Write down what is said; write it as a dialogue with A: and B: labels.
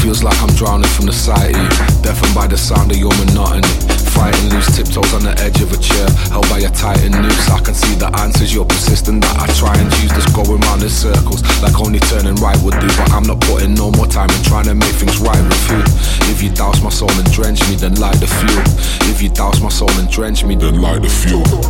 A: Feels like I'm drowning from the sight of you, deafened by the sound of your monotony. Fighting loose tiptoes on the edge of a chair, held by a tightened noose. I can see the answers, you're persistent, that I try and choose. Just going round in circles, like only turning right would do. But I'm not putting no more time in trying to make things right with you. If you douse my soul and drench me, then light the fuel. If you douse my soul and drench me, then light the fuel.